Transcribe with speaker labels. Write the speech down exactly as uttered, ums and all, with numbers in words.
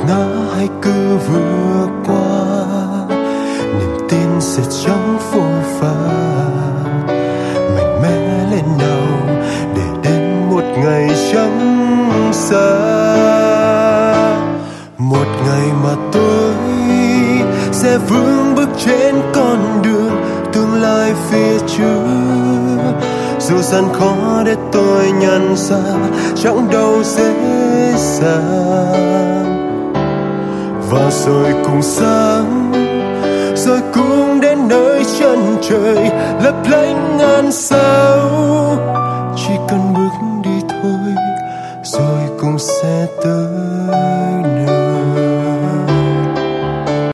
Speaker 1: ngã hay cứ vượt qua, niềm tin sẽ chẳng phôi pha. Mạnh mẽ lên nào để đến một ngày chẳng xa, một ngày mà tôi sẽ vững bước trên con đường tương lai phía trước. Dù gian khó để tôi nhận ra chẳng đâu dễ dàng, và rồi cùng sáng, rồi cùng đến nơi chân trời lấp lánh ngàn sao. Chỉ cần bước đi thôi, rồi cùng sẽ tới.